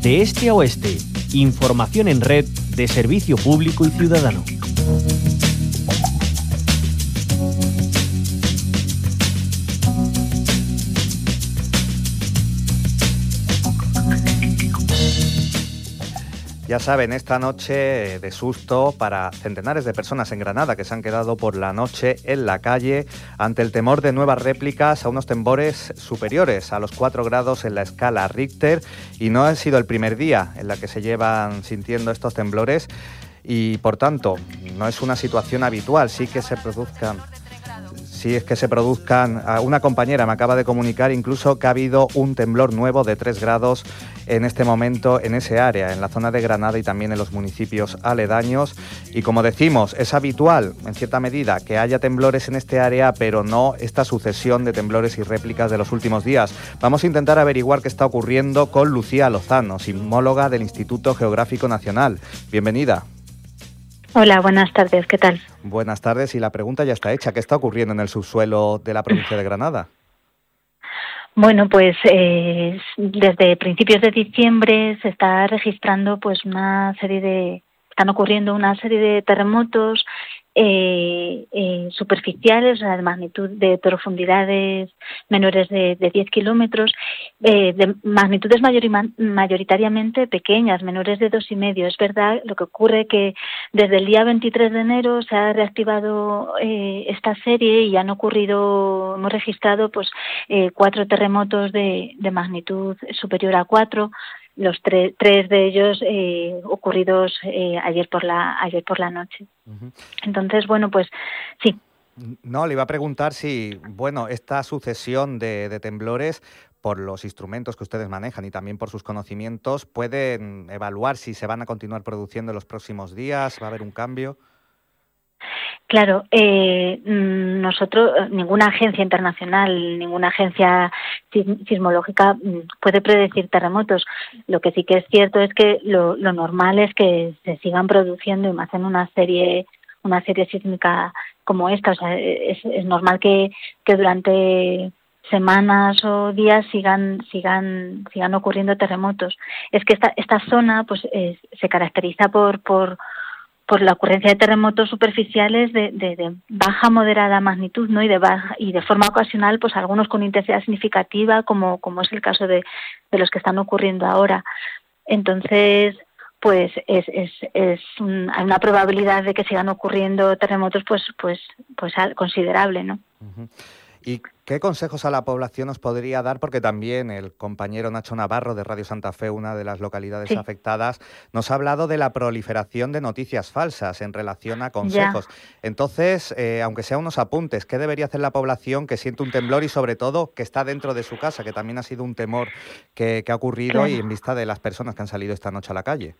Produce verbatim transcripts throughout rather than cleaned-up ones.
De este a oeste, información en red de servicio público y ciudadano. Ya saben, esta noche de susto para centenares de personas en Granada que se han quedado por la noche en la calle ante el temor de nuevas réplicas a unos temblores superiores a los cuatro grados en la escala Richter, y no ha sido el primer día en la que se llevan sintiendo estos temblores y por tanto no es una situación habitual. Sí que se produzcan Sí, es que se produzcan. Una compañera me acaba de comunicar incluso que ha habido un temblor nuevo de tres grados en este momento en ese área, en la zona de Granada y también en los municipios aledaños. Y como decimos, es habitual, en cierta medida, que haya temblores en este área, pero no esta sucesión de temblores y réplicas de los últimos días. Vamos a intentar averiguar qué está ocurriendo con Lucía Lozano, sismóloga del Instituto Geográfico Nacional. Bienvenida. Hola, buenas tardes, ¿qué tal? Buenas tardes, y la pregunta ya está hecha. ¿Qué está ocurriendo en el subsuelo de la provincia de Granada? Bueno, pues eh, desde principios de diciembre se está registrando pues una serie de, están ocurriendo una serie de terremotos eh, eh, superficiales, o sea, de magnitud de profundidades menores de, de diez kilómetros, eh, de magnitudes mayorima, mayoritariamente pequeñas, menores de dos y medio. Es verdad, lo que ocurre que desde el día veintitrés de enero se ha reactivado eh, esta serie y han ocurrido, hemos registrado pues eh, cuatro terremotos de, de magnitud superior a cuatro. Los tre- tres de ellos eh, ocurridos eh, ayer por la ayer por la noche. Uh-huh. Entonces, bueno, pues sí. No, le iba a preguntar si, bueno, esta sucesión de, de temblores, por los instrumentos que ustedes manejan y también por sus conocimientos, ¿pueden evaluar si se van a continuar produciendo en los próximos días? ¿Va a haber un cambio? Claro, eh, nosotros, ninguna agencia internacional, ninguna agencia sismológica puede predecir terremotos. Lo que sí que es cierto es que lo, lo normal es que se sigan produciendo y más en una serie, una serie sísmica como esta. O sea, es, es normal que, que durante semanas o días sigan sigan sigan ocurriendo terremotos. Es que esta esta zona pues es, se caracteriza por por por la ocurrencia de terremotos superficiales de, de, de baja moderada magnitud, ¿no? Y de baja, y de forma ocasional, pues algunos con intensidad significativa, como, como es el caso de, de los que están ocurriendo ahora. Entonces, pues es, es, es un, hay una probabilidad de que sigan ocurriendo terremotos, pues, pues, pues considerable, ¿no? Uh-huh. ¿Y qué consejos a la población os podría dar? Porque también el compañero Nacho Navarro de Radio Santa Fe, una de las localidades sí. afectadas, nos ha hablado de la proliferación de noticias falsas en relación a consejos. Ya. Entonces, eh, aunque sea unos apuntes, ¿qué debería hacer la población que siente un temblor y sobre todo que está dentro de su casa, que también ha sido un temor que, que ha ocurrido claro. y en vista de las personas que han salido esta noche a la calle?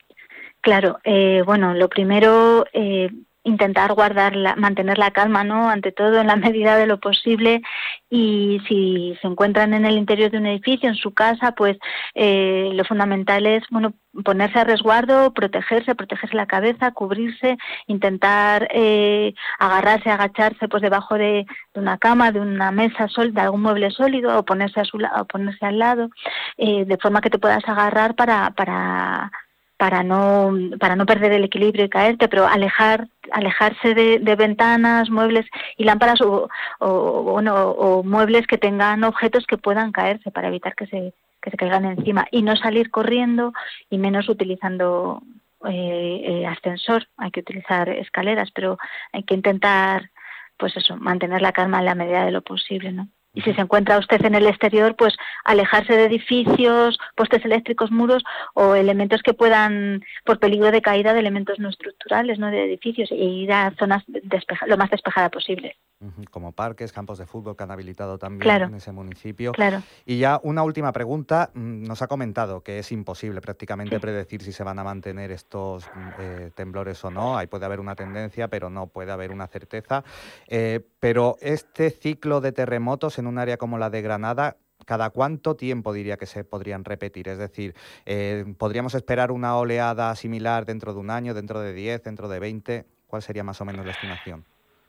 Claro, eh, bueno, lo primero... Eh, intentar guardar la, mantener la calma, ¿no? Ante todo en la medida de lo posible, y si se encuentran en el interior de un edificio, en su casa, pues eh, lo fundamental es, bueno, ponerse a resguardo, protegerse, protegerse la cabeza, cubrirse, intentar eh, agarrarse, agacharse, pues debajo de, de una cama, de una mesa, sol, de algún mueble sólido, o ponerse a su o ponerse al lado, eh, de forma que te puedas agarrar para para para no para no perder el equilibrio y caerte, pero alejar alejarse de, de ventanas, muebles y lámparas o, o, bueno, o muebles que tengan objetos que puedan caerse para evitar que se que se caigan encima, y no salir corriendo y menos utilizando eh, eh, ascensor. Hay que utilizar escaleras, pero hay que intentar pues eso, mantener la calma en la medida de lo posible, ¿no? Y si se encuentra usted en el exterior, pues alejarse de edificios, postes eléctricos, muros o elementos que puedan, por peligro de caída de elementos no estructurales, no de edificios, e ir a zonas despeja, lo más despejada posible. Como parques, campos de fútbol que han habilitado también claro, en ese municipio. Claro. Y ya una última pregunta. Nos ha comentado que es imposible prácticamente sí. predecir si se van a mantener estos eh, temblores o no. Ahí puede haber una tendencia, pero no puede haber una certeza. Eh, pero este ciclo de terremotos en un área como la de Granada, ¿cada cuánto tiempo diría que se podrían repetir? Es decir, eh, ¿podríamos esperar una oleada similar dentro de un año, dentro de diez, dentro de veinte? ¿Cuál sería más o menos la estimación?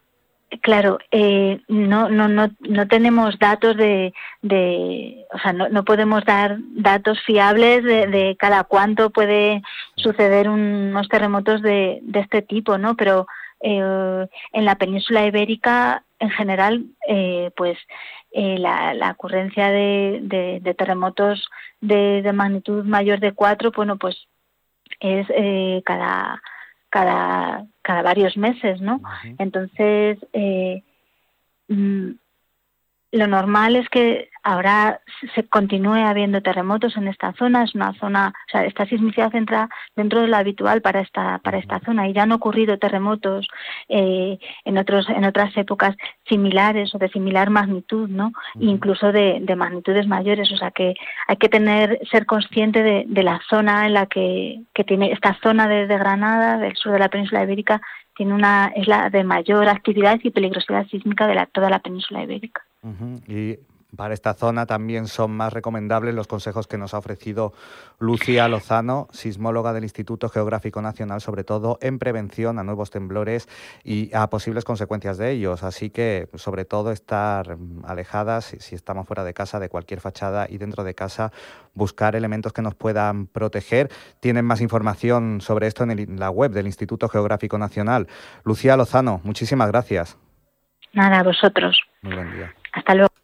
Claro, eh, no, no, no, no tenemos datos de, de o sea, no, no podemos dar datos fiables de, de cada cuánto puede suceder unos terremotos de, de este tipo, ¿no? Pero eh, en la península ibérica, en general, eh, pues eh, la, la ocurrencia de, de, de terremotos de, de magnitud mayor de cuatro, bueno, pues es eh, cada cada cada varios meses, ¿no? Uh-huh. Entonces, eh, mm, lo normal es que ahora se continúe habiendo terremotos en esta zona. Es una zona, o sea, esta sismicidad entra dentro de lo habitual para esta para esta zona, y ya han ocurrido terremotos eh, en otros en otras épocas similares o de similar magnitud, ¿no? Uh-huh. Incluso de, de magnitudes mayores. O sea que hay que tener ser consciente de, de la zona en la que, que tiene esta zona de, de Granada, del sur de la península ibérica, tiene una es la de mayor actividad y peligrosidad sísmica de la, toda la península ibérica. Uh-huh. Y para esta zona también son más recomendables los consejos que nos ha ofrecido Lucía Lozano, sismóloga del Instituto Geográfico Nacional, sobre todo en prevención a nuevos temblores y a posibles consecuencias de ellos. Así que, sobre todo, estar alejadas, si estamos fuera de casa, de cualquier fachada, y dentro de casa buscar elementos que nos puedan proteger. Tienen más información sobre esto en, el, en la web del Instituto Geográfico Nacional. Lucía Lozano, muchísimas gracias. Nada, a vosotros. Muy buen día. Hasta luego.